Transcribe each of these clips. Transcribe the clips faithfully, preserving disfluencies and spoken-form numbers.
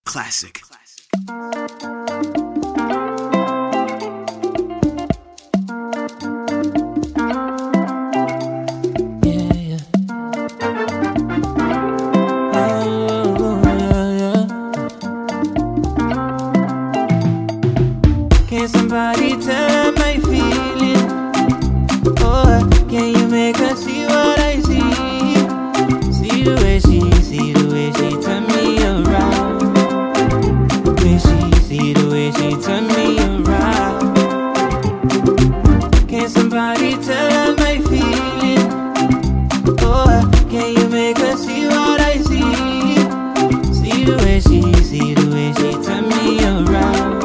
Classic. Can somebody tell my feeling? Oh, can you make her see what I see? See the way she, see the way she turn me around. Way she, see the way she turn me around. Can somebody tell my feeling? Oh, can you make her see what I see? See the way she, see the way she turn me around.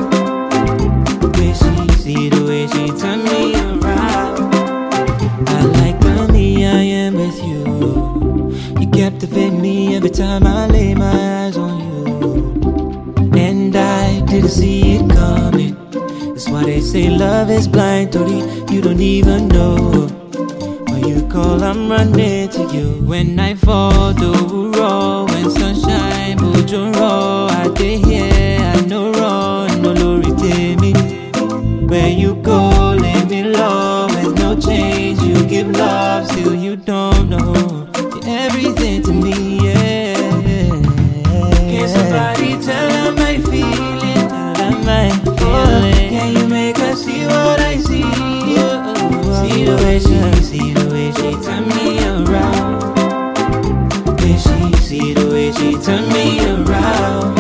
See the way she turn me around. I like the me I am with you. You captivate me every time I lay my eyes on you. And I didn't see it coming. That's why they say love is blind, Tori. You don't even know. When you call, I'm running to you. When I fall, do raw. When sunshine, bujo raw. I dey here, I know wrong. No lori me. Where you go, leave me low. There's no change, you give love, still you don't know. You're everything to me, yeah. Can somebody tell her my feeling? Tell her my feeling. Can you make her see what I see? See the way she, see the way she turn me around. Can she see the way she turn me around?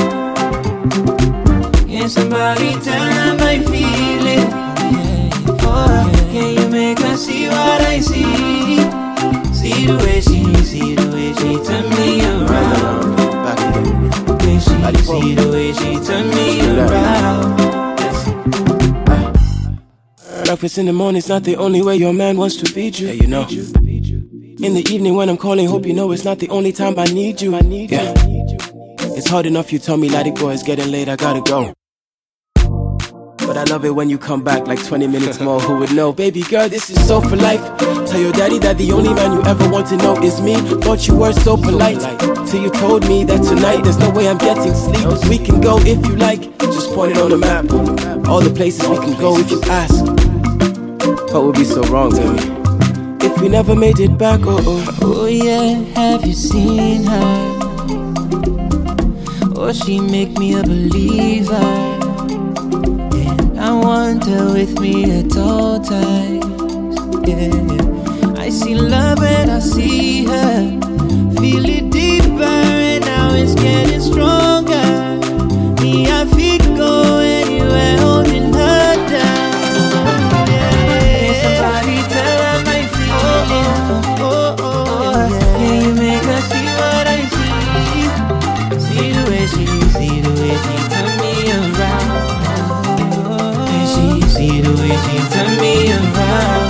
Can somebody tell her my feeling? Oh, can you make her see what I see? See the way she, see the way she turn me around. Can she see the way she turn me around? Breakfast in the morning's not the only way your man wants to feed you. Yeah, you know. In the evening when I'm calling, hope you know it's not the only time I need you. Yeah. It's hard enough you tell me, let it go, it's getting late, I gotta go. But I love it when you come back like twenty minutes more. Who would know? Baby girl, this is so for life. Tell your daddy that the only man you ever want to know is me. Thought you were so polite till you told me that tonight there's no way I'm getting sleep. We can go if you like, just point it on the map. All the places we can go if you ask. What would be so wrong, baby? If we never made it back, oh oh. Oh yeah, have you seen her? Oh, she make me a believer. I want her with me at all times, yeah. I see love and I see her. Feel it deeper and now it's getting stronger. Me, I feel go anywhere holding her down, yeah. Can somebody tell her my feeling? Oh, oh, oh, yeah. Can you make her see what I see? See the way she, see the way she turn me around. See the way she turn me around.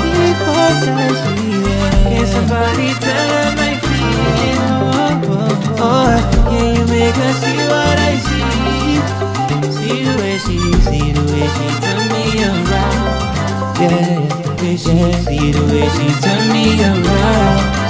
Can somebody tell her my feeling? Oh, oh, can you make her see what I see? See the way she, see the way she turn me around. Yeah, yeah, yeah. See the way she turn me around.